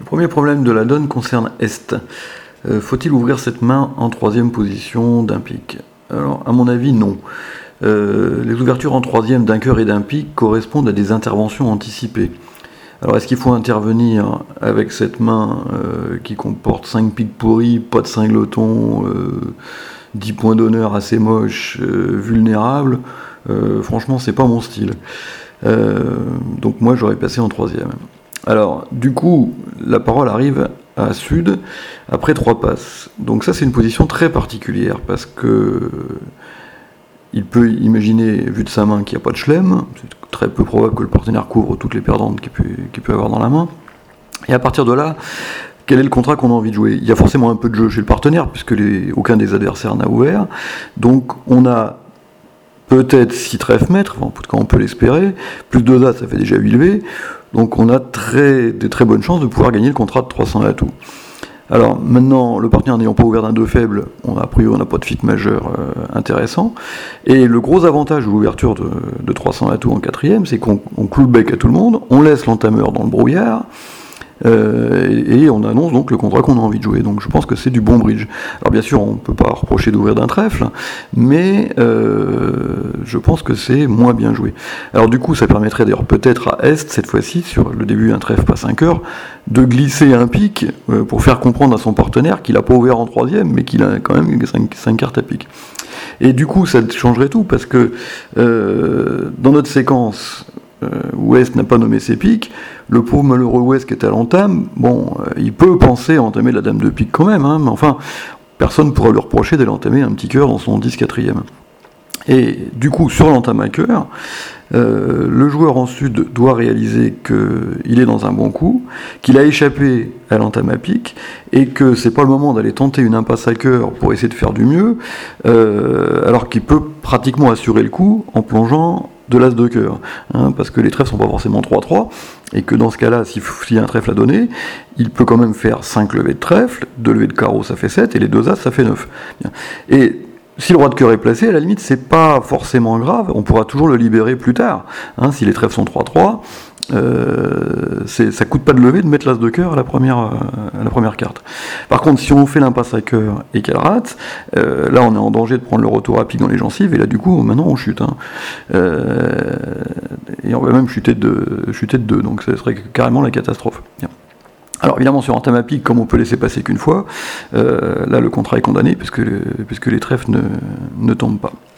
Le premier problème de la donne concerne Est. Faut-il ouvrir cette main en troisième position d'un pic? Alors, à mon avis, non. Les ouvertures en troisième d'un cœur et d'un pic correspondent à des interventions anticipées. Alors, est-ce qu'il faut intervenir avec cette main qui comporte 5 pics pourris, pas de cingleton, 10 points d'honneur assez moches, vulnérables? Franchement, c'est pas mon style. Donc moi, j'aurais passé en troisième. Alors, du coup, la parole arrive à Sud après 3 passes. Donc ça, c'est une position très particulière parce que il peut imaginer, vu de sa main, qu'il n'y a pas de chelem. C'est très peu probable que le partenaire couvre toutes les perdantes qu'il peut avoir dans la main. Et à partir de là, quel est le contrat qu'on a envie de jouer? Il y a forcément un peu de jeu chez le partenaire, puisque aucun des adversaires n'a ouvert. Donc on a peut-être 6 trèfles maîtres, enfin, en tout cas on peut l'espérer, plus 2 as, ça fait déjà 8 levées. Donc on a de très bonnes chances de pouvoir gagner le contrat de 300 atouts. Alors maintenant, le partenaire n'ayant pas ouvert d'un 2 faible, a priori on n'a pas de fit majeur intéressant. Et le gros avantage de l'ouverture de 300 atouts en quatrième, c'est qu'on cloue le bec à tout le monde, on laisse l'entameur dans le brouillard, et on annonce donc le contrat qu'on a envie de jouer. Donc je pense que c'est du bon bridge. Alors bien sûr, on ne peut pas reprocher d'ouvrir d'un trèfle, mais je pense que c'est moins bien joué. Alors du coup, ça permettrait d'ailleurs peut-être à Est, cette fois-ci, sur le début un trèfle pas 5 heures, de glisser un pic pour faire comprendre à son partenaire qu'il n'a pas ouvert en troisième, mais qu'il a quand même 5 cartes à pic. Et du coup, ça changerait tout, parce que dans notre séquence, où Est n'a pas nommé ses piques, le pauvre malheureux Ouest qui est à l'entame, il peut penser à entamer la dame de pique quand même, mais enfin, personne ne pourra lui reprocher d'aller entamer un petit cœur dans son 10-4e. Et du coup, sur l'entame à cœur, le joueur en Sud doit réaliser qu'il est dans un bon coup, qu'il a échappé à l'entame à pique, et que c'est pas le moment d'aller tenter une impasse à cœur pour essayer de faire du mieux, alors qu'il peut pratiquement assurer le coup en plongeant de l'as de cœur, parce que les trèfles sont pas forcément 3-3, et que dans ce cas-là, s'il y a un trèfle à donner, il peut quand même faire 5 levées de trèfle, 2 levées de carreau ça fait 7, et les 2 as ça fait 9. Bien. Et si le roi de cœur est placé, à la limite, c'est pas forcément grave, on pourra toujours le libérer plus tard. Si les trèfles sont 3-3, ça coûte pas de lever de mettre l'as de cœur à la première carte. Par contre, si on fait l'impasse à cœur et qu'elle rate, là on est en danger de prendre le retour à pic dans les gencives, et là du coup, maintenant on chute. Et on va même chuter de 2, donc ce serait carrément la catastrophe. Bien. Alors évidemment sur entame à pic, comme on peut laisser passer qu'une fois, là le contrat est condamné puisque les trèfles ne tombent pas.